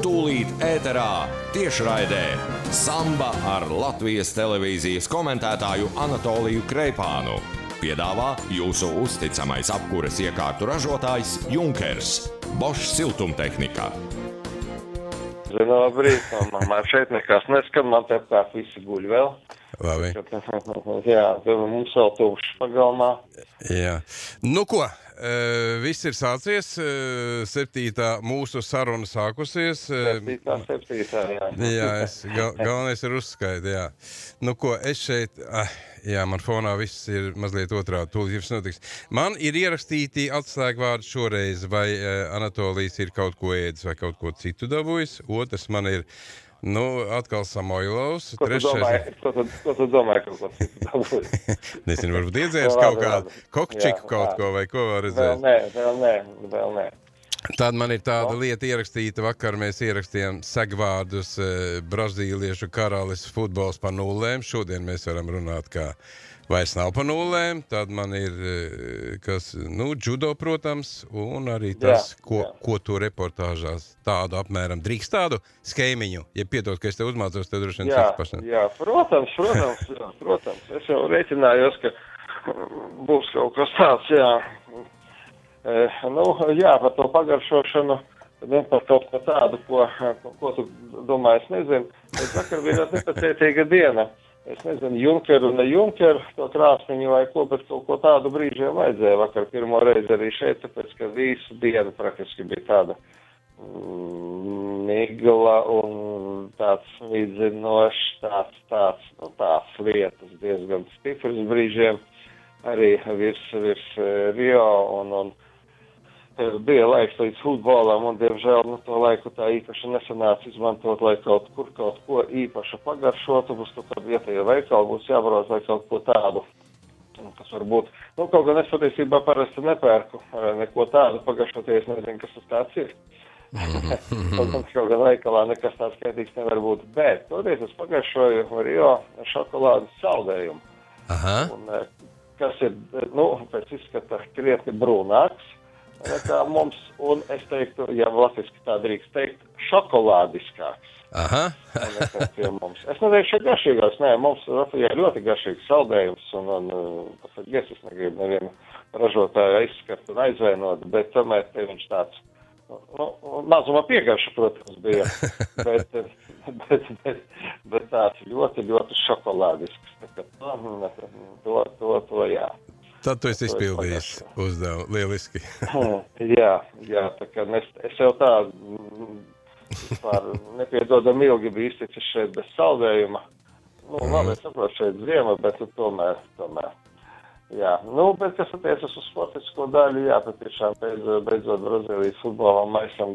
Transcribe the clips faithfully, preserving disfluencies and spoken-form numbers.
Tūlīt ēterā tiešraidē Samba ar Latvijas televīzijas komentētāju Anatoliju Kreipānu. Piedāvā jūsu uzticamais apkures iekārtu ražotājs Junkers, Bosch siltumtehnika. Zinu, labrīt, man šeit nekas neskan, man te apkārt visi guļ vēl. Labi. Jā, mums vēl tūkšs pagalmā. Jā. Nu ko, viss ir sācies, septītā mūsu saruna sākusies. Septītā, septītā, jā. Jā, es, gal, galvenais ir uzskaita, jā. Nu ko, es šeit, ah, jā, man fonā viss ir mazliet otrādi, tūlīt jums notiks. Man ir ierakstīti atslēgvārdi šoreiz, vai Anatolijas ir kaut ko ēdis vai kaut ko citu dabūjis. Otrs man ir, nu, atkal Samoilovs. Ko tu domāji, ko tu, ko tu domāji kaut ko citu dabūji? Nezinu, varbūt iedzērs kaut kādu kokčiku kaut ko vai ko var redzēt. Vēl nē, vēl nē, vēl nē. Tad man ir tāda lieta ierakstīta, vakar mēs ierakstījām segvārdus brazīliešu karalis futbols pa nullēm. Šodien mēs varam runāt, kā vairs nav pa nullēm. Tad man ir, kas, nu, judo, protams, un arī tas, jā, ko, jā. ko tu reportāžās tādu apmēram drīkst tādu skēmiņu. Ja piedod, ka es te uzmācos, tad droši vien cits pašam. Jā, protams, protams, jā, protams. Es jau reiķinājos, ka būs kaut kas tāds, jā. E, nu, jā, par to pagaršošanu, ne par kaut ko tādu, ko, ko, ko tu domā, es nezinu. Es vakar bija ļoti nepacietīga diena. Es nezinu, Junkeru, ne Junkeru, to krāsniņu vai ko, bet kaut ko tādu brīžiem vajadzēja vakar pirmo reizi arī šeit, tāpēc, ka visu dienu praktiski bija tāda mm, migla un tāds vidzinošs, tāds, tāds, nu, tāds lietas diezgan stiprs brīžiem, arī virs, virs Rio un, un bija laiks līdz futbolam, un, diemžēl, nu, to laiku tā īpaši nesanāca izmantot, lai kaut kur kaut ko īpaši pagaršotu, būs kaut kāda vietēja veikala, būs jābrauc vai kaut ko tādu, kas varbūt, nu, kaut gan es patiesībā parasti nepērku neko tādu pagaršoties, nezinu, kas tas tāds ir. kaut, kaut gan veikalā nekas tāds skaitīgs nevar būt, bet toties es pagaršoju Rio šokolādes saldējumu. Aha. Un, kas ir, nu, pēc izskata krietni brūnāks, nekā mums, un es teiktu, ja latviski tā drīkst teikt, šokolādiskāks. Aha. mums. Es neteikšu garšīgāks, nē, mums Latvijā ļoti garšīgs saldējums, un, un tas ir es negribu nevienu ražotāju aizskart un aizvainot, bet tomēr te viņš tāds, nu, mazumā piegarša, protams, bija, bet, bet, bet, bet tāds ļoti, ļoti šokolādisks. Tā, to, to, to, jā. Tad tu esi izpildījis uzdevumu. Lieliski. jā, jā, tā kā es, es jau tā par nepiedodam ilgi biju izticis šeit bez saldējuma. Nu, mm. labi, es saprotu šeit ziema, bet tomēr, tomēr. Jā, nu, bet kas attiecas uz sportisko daļu, jā, tad tiešām beidzot, beidzot Brazīlijas futbolam maisam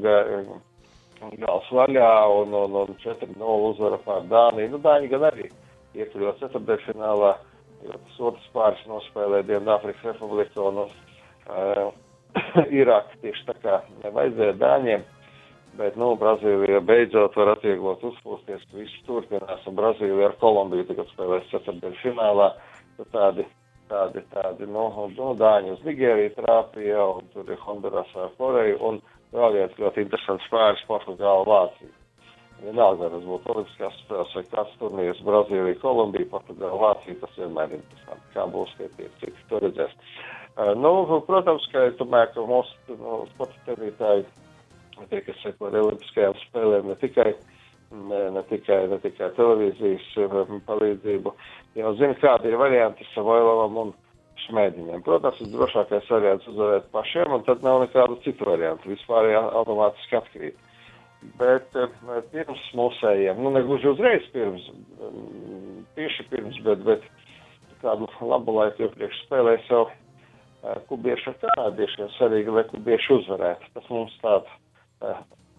gals vaļā un, un, un četri nulle uzvara pār Dāniju. Nu, Dāņi gan arī iekļūt ceturtdaļfinālā. Jo tas otrs pāris nospēlē Dienvidāfrikas Republiku un uh, Irāku tieši tā kā nevajadzēja Dāņiem, bet, nu, Brazīlija beidzot var atvieglot uzpūsties, ka viss turpinās, un Brazīlija ar Kolumbiju tagad spēlēs ceturtdaļu finālā, tad tādi, tādi, tādi, nu, nu Dāņi uz Nigēriju trāpīja, un tur ir Honduras ar Koreju, un vēl viens ļoti interesants pāris Portugāla Vācija. Vienalga, tas būtu olimpiskās spēles vai kāds turnīrs Brazīlija, Kolumbija, Portugāla, Vācija, tas vienmēr ir interesanti, kā būs tie tie citi, to redzēs. Uh, nu, protams, ka es domāju, ka mūsu nu, sporta tenītāji, tie, kas seko ar olimpiskajām spēlēm, ne tikai, ne, ne tikai, ne tikai televīzijas palīdzību, jau zina, kādi ir varianti Samoilovam un Šmēdiņiem. Protams, ir drošākais variants uzvarēt pašiem, un tad nav nekādu citu variantu, vispār jā, automātiski atkrīt. Bet pirms mūsējiem, nu negluži uzreiz pirms, tieši pirms, bet, bet kādu labu laiku iepriekš spēlēja jau kubiešu ar kanādiešiem, svarīgi, lai kubieši uzvarētu. Tas mums tāda,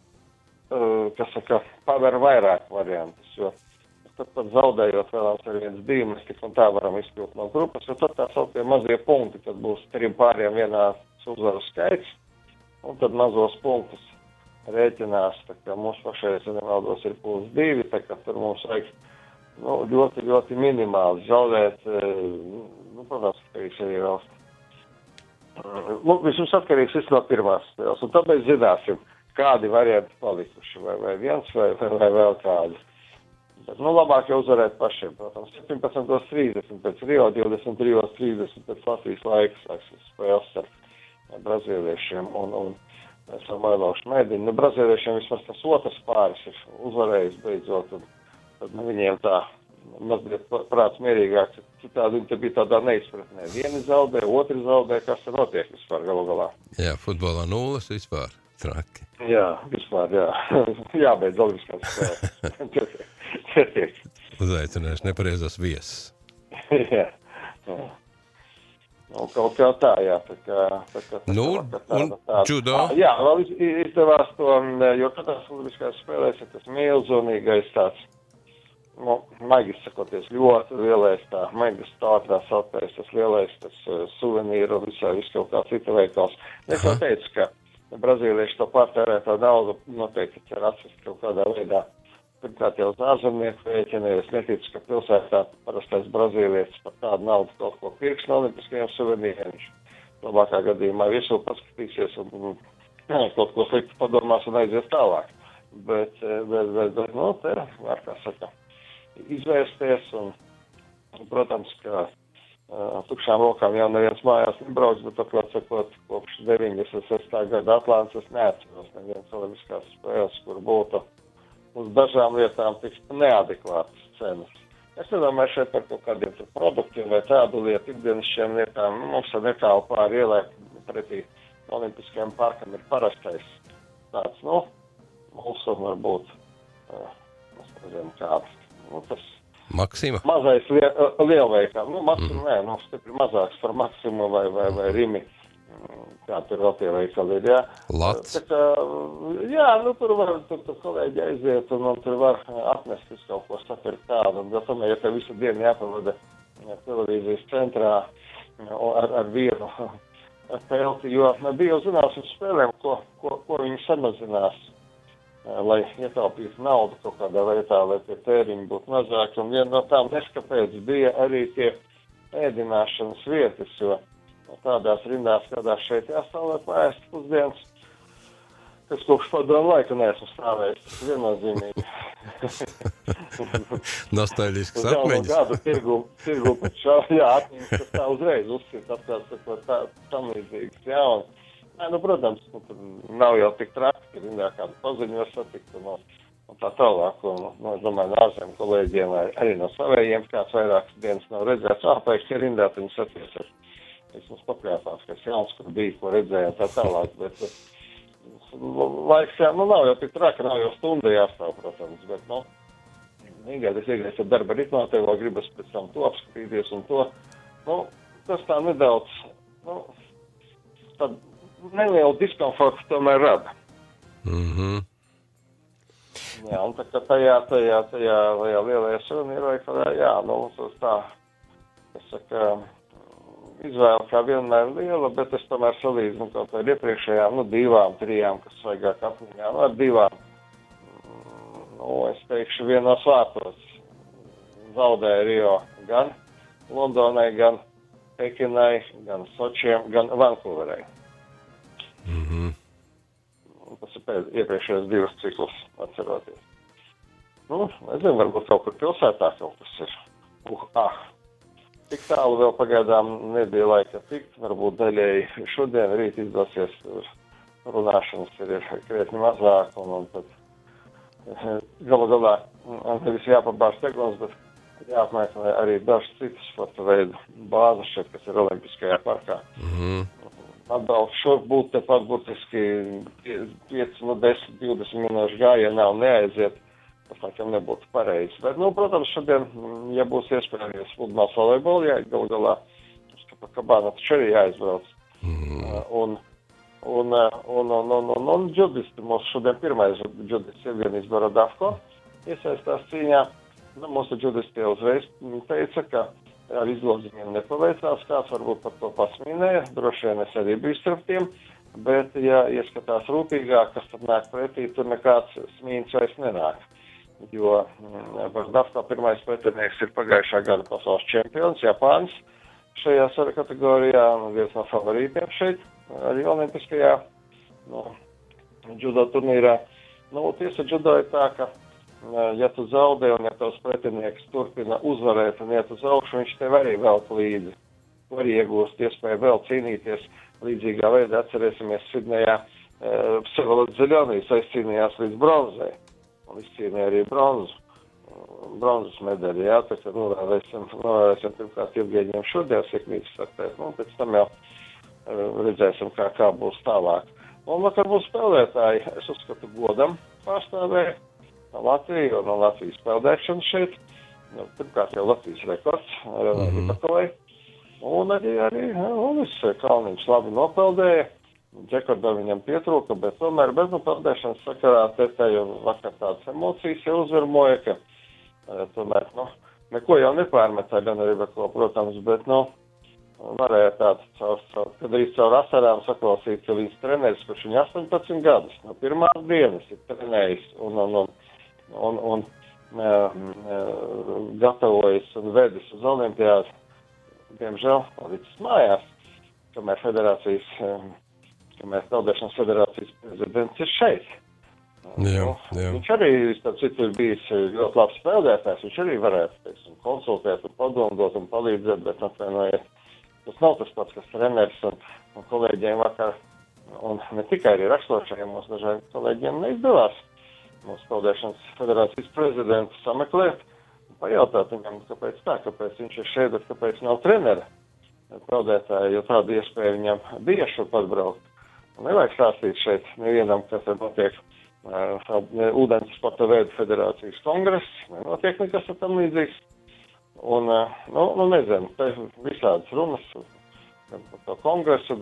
kas saka, paver vairāk variantus, jo tad pat zaudējot vēlams ar viens divi, mēs tik un tā varam izkļūt no grupas, jo tad tā saukie mazie punkti, tad būs trim pāriem vienā uzvaru skaits, un tad mazos punktus rēķinās, tā kā mums pašais, ja nevaldos, ir puls divi, tā kā tur mums vajag, nu, ļoti, ļoti minimāli zaudēt, nu, protams, ka viņš arī vēl. Nu, vismaz atkarīgs viss no pirmās spēles, un tad mēs zināsim, kādi varianti palikuši, vai, vai viens, vai, vai, vai vēl kādi. Bet, nu, labāk jau uzvarēt pašiem, protams, septiņpadsmit trīsdesmit pēc Rio, divdesmit trīsdesmit pēc Latvijas laikas, laikas spēles ar brazīliešiem, un, un mēs ar Mailaušu mēdiņu. Nu, brazīliešiem vismaz tas otrs pāris ir uzvarējis beidzot, un tad nu, viņiem tā mazliet prāts mierīgāk, citādi viņi te bija tādā neizpratnē. Vieni zaudē, otri zaudē, kas te notiek vispār galu galā. Jā, futbolā nulles vispār, traki. Jā, vispār, jā. Jābeidz olimpiskās spēles. Tiek. Uzaicināšu nepareizos viesus. jā. jā. Nu, kaut kā tā, jā. Tā kā, tā kā, tā nu, kā tāda, un tāda. judo? Ah, jā, vēl iz, izdevās to, jo katrās olimpiskās spēlēs ir tas milzonīgais tāds, nu, maigi sakoties, ļoti lielais tā, maigas tātrās atpēs, tas lielais, tas uh, suvenīru un visā, visu kaut kā cita veikals. Es jau teicu, ka brazīlieši to pārtērētā naudu noteikti cer atsist kaut kādā veidā. Pirmkārt jau uz ārzemnieku rēķina, es neticu, ka pilsētā parastais brazīlietis par tādu naudu kaut ko pirks no olimpiskajiem suvenīriem. Viņš labākā gadījumā visu paskatīsies un, un kaut ko sliktu padomās un aizies tālāk. Bet, bet, bet, bet nu, te var, kā saka, izvērsties un, protams, ka uh, tukšām rokām jau neviens mājās nebrauks, bet atklāt sakot, kopš deviņdesmit sestā gada Atlants es neatceros nevienas olimpiskās spēles, kur būtu uz dažām lietām tik neadekvātas cenas. Es nedomāju šeit par kaut kādiem produktiem vai tādu lietu, ikdienišķiem lietām. Mums ir netālu pāri ielai pretī olimpiskajam parkam ir parastais tāds, nu, mūsu varbūt, es nezinu kāds, nu, tas Maksima? Mazais lie, lielveikā. Nu, Maksima, mm. nē, nu, stipri mazāks par Maksimu vai, vai, vai Rimi. Kā tur vēl tie veikali ir, jā. Lats. Tā kā, jā, nu, tur var, tur, tur kolēģi aiziet un, un tur var atnest visu kaut ko sapirkt tādu. Un, tomēr, ja te visu dienu jāpavada televīzijas centrā ar, ar vienu pelti, jo bija jau zinās uz spēlēm, ko, ko, ko viņi samazinās, lai ietaupītu naudu kaut kādā veidā, lai tie tēriņi būtu mazāk. Un viena no tām neskapēc bija arī tie ēdināšanas vietas, jo tādās rindās, kādās šeit jāstāvēt pārēst pusdienas, kas kopš padomu laika neesmu stāvējis. Tas viennozīmīgi. Nostalģisks atmiņas. Gadu tirgu, tirgu pēc šā, jā, atmiņas, kas tā uzreiz uzsīt, atkārt sakot, tā, tam līdzīgas, jā, un, nē, nu, protams, nu, tur nav jau tik traki, ka rindā kādu paziņu var satikt, un, un tā tālāk, un, nu, es domāju, no ārzemju kolēģiem, arī no savējiem, kāds vairākas dienas nav redzēts, āpēc, ka rindā, viņi saties ar Es mums papriecās, ka es jauns, kur bija, ko redzēju, tā tālāk, bet laiks, jā, nu nav jau tik traki, nav jau stunda jāstāv, protams, bet, nu, vienkārši es iegaies ar darba ritmā, tev vēl gribas pēc tam to apskatīties un to, nu, tas tā nedaudz, nu, tad nelielu diskomfortu tomēr rada. Mhm. Jā, un tā kā tajā, tajā, tajā, tajā lielajā suvenīrveikalā, jā, nu, tas tā, es saku, izvēle kā vienmēr liela, bet es tomēr salīdzinu kaut ar iepriekšējām, nu, divām, trijām, kas svaigāk atmiņā, nu, ar divām. Nu, es teikšu, vienos vārtos zaudēja Rio gan Londonai, gan Pekinai, gan Sočiem, gan Vankūverai. Mhm. Tas ir pēc iepriekšējos divus ciklus atceroties. Nu, nezinu, varbūt kaut kur pilsētā kaut kas ir. Uh, ah. Tik tālu vēl pagaidām nebija laika tikt, varbūt daļēji šodien rīt izdosies runāšanas ir, ir krietni mazāk, un, un tad galu galā nevis jāpabāž teglons, bet jāapmeklē arī dažs citus sporta veidu bāzes šeit, kas ir Olimpiskajā parkā. Mm-hmm. Atbraukt šurp būt tepat būtiski pieci, desmit, divdesmit minūšu gājienā un neaiziet. Tas laikam nebūtu pareizi. Bet, nu, protams, šodien, ja būs iespējams futbols volejbolu, jā, gal galā, pa kabānu taču arī jāizbrauc. Mm. Un, un, un, un, un, un, un džudisti, mūsu šodien pirmais džudists Evgenijs Borodavko iesaistās cīņā. Nu, mūsu džudisti jau uzreiz teica, ka ar izloziņiem nepaveicās, kāds varbūt par to pasmīnēja, droši vien es arī biju starp tiem, bet, ja ieskatās rūpīgāk, kas tad nāk pretī, tur nekāds smīns vairs nenāk. Jo Borodavko pirmais pretinieks ir pagājušā gada pasaules čempions, Japāns, šajā kategorijā, viens no favorītiem šeit, arī olimpiskajā. Nu, džudo turnīrā. Nu, tiesa džudo ir tā, ka, ja tu zaudē un ja tavs pretinieks turpina uzvarēt un iet uz augšu, viņš tev arī velk līdzi. Var iegūst iespēju vēl cīnīties līdzīgā veidā. Atcerēsimies Sidnejā, Vsevolod Zeļonijs aizcīnījās līdz bronzai un izcīnīja arī bronzu, bronzas medaļu. Jā, tā kā novēlēsim, novēlēsim pirmkārt Jevgeņiem šodien sekmīgas startēt, nu, pēc tam jau redzēsim, kā, kā būs tālāk. Un vakar būs spēlētāji, es uzskatu, godam pārstāvēja Latviju un Latvijas peldēšanu šeit. Pirmkārt jau Latvijas rekords, Renāti Pakalai. Un arī, arī Ulis Kalniņš labi nopeldēja. Džekordam viņam pietrūka, bet tomēr bez nopeldēšanas sakarā te jau vakar tādas emocijas jau uzvarmoja, ka e, tomēr, nu, neko jau nepārmetā gan arī, ko, protams, bet, nu, varēja tāds, caur, caur, kad arī caur asarām saklausīt, ka viņas treneris, kurš viņa astoņpadsmit gadus, no pirmās dienas ir trenējis un, un, un, un, un e, e, gatavojas un vedis uz olimpiādu, diemžēl, līdz mājās, kamēr federācijas, kamēr peldēšanas federācijas prezidents ir šeit. Jā, jā. Viņš arī, starp citu, ir bijis ļoti labs spēlētājs, viņš arī varētu, teiksim, konsultēt un padomdot un palīdzēt, bet atvainojiet, tas nav tas pats, kas treneris un, un kolēģiem vakar, un ne tikai arī rakstošajiem mums dažādiem kolēģiem neizdevās mūsu peldēšanas federācijas prezidentu sameklēt, pajautāt viņam, kāpēc tā, kāpēc viņš ir šeit, bet kāpēc nav trenera peldētāja, jo tāda iespēja viņam bija šur atbraukt. Nevajag stāstīt šeit nevienam, kas te notiek uh, ūdens sporta veidu federācijas kongress, nenotiek nekas tam līdzīgs. Un, uh, nu, nu, nezinu, te visādas runas par to kongresu,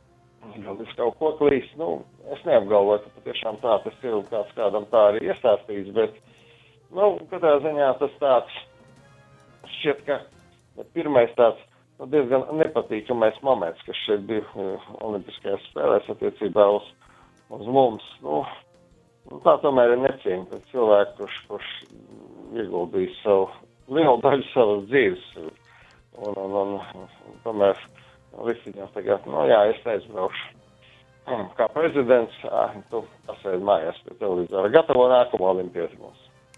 vēl viss kaut ko klīst. Nu, es neapgalvoju, ka patiešām tā tas ir kāds kādam tā arī iestāstījis, bet nu, katrā ziņā tas tāds šķiet, ka pirmais tāds nu, diezgan nepatīkamais moments, kas šeit bija uh, olimpiskajās spēlēs attiecībā uz, uz mums. Nu, nu, tā tomēr ir necieņa pret cilvēku, kurš, kurš ieguldījis savu lielu daļu savas dzīves. Un, un, un, un tomēr visi viņam tagad, nu jā, es aizbraukšu. Hmm, kā prezidents, ah, tu pasēdi mājās pie televizora. Gatavo nākamo olimpiādu mums.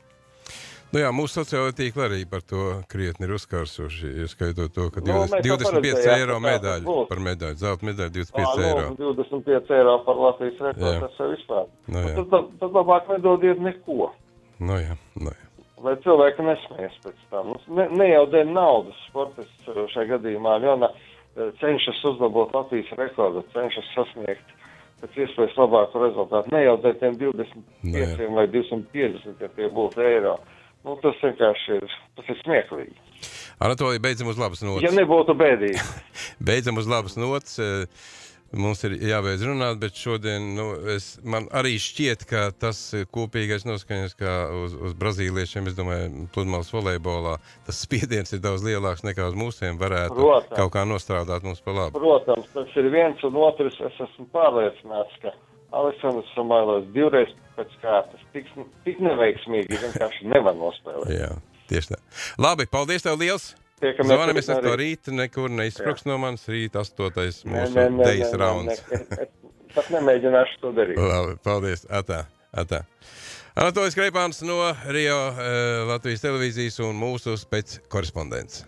Nu jā, mūsu sociālajā tīkla arī par to krietni ir uzkārsuši, ieskaitot to, ka nu, divdesmit pieci eiro medaļu par medaļu, zelta medaļu divdesmit pieci eiro. Nu, divdesmit pieci eiro par Latvijas rekordu, tas jau vispār. Nu, tad, tad labāk nedodiet neko. Nu jā, nu jā. Lai cilvēki nesmējas pēc tam. Ne, ne jau dēļ naudas sportists šajā gadījumā, Ļona cenšas uzlabot Latvijas rekordu, cenšas sasniegt pēc iespējas labāku rezultātu. Ne jau dēļ tiem divdesmit pieci vai divsimt piecdesmit, ja tie būtu eiro. Nu, tas vienkārši ir, tas ir smieklīgi. Anatolija, beidzam uz labas notas. Ja nebūtu bēdīgi. Beidzam uz labas notas. Mums ir jābeidz runāt, bet šodien, nu, es, man arī šķiet, ka tas kopīgais noskaņas, kā uz, uz brazīliešiem, es domāju, pludmales volejbolā, tas spiediens ir daudz lielāks nekā uz mūsiem, varētu Protams. Kaut kā nostrādāt mums pa labu. Protams, tas ir viens un otrs, es esmu pārliecināts, ka Aleksandrs Samailovs divreiz pēc kārtas tik, tik neveiksmīgi vienkārši nevar nospēlēt. Jā, tieši tā. Labi, paldies tev liels! Zvanamies ar to rītu, nekur neizspruks no manis, rīt astotais mūsu ne, ne, dejas ne, rauns. Ne, ne, ne. Pat nemēģināšu to darīt. Labi, paldies, atā, atā. Anatolijas Kreipāns no Rio uh, Latvijas televīzijas un mūsu spec korespondents.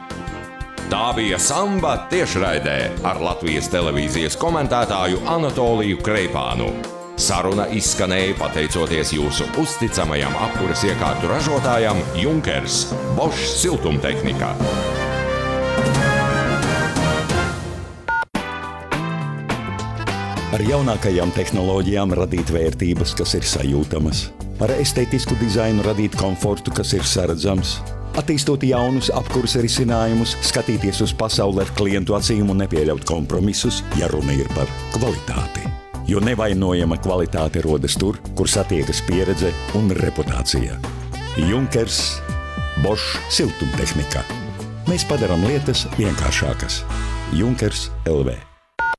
Tā bija Samba tiešraidē ar Latvijas televīzijas komentētāju Anatoliju Kreipānu. Saruna izskanēja pateicoties jūsu uzticamajam apkures iekārtu ražotājam Junkers, Bosch siltumtehnika. Ar jaunākajām tehnoloģijām radīt vērtības, kas ir sajūtamas. Ar estetisku dizainu radīt komfortu, kas ir saredzams. Attīstot jaunus apkures risinājumus, skatīties uz pasauli ar klientu acīm un nepieļaut kompromisus, ja runa ir par kvalitāti. Jo nevainojama kvalitāte rodas tur, kur satiekas pieredze un reputācija. Junkers, Bosch siltumtehnika. Mēs padarām lietas vienkāršākas. Junkers L V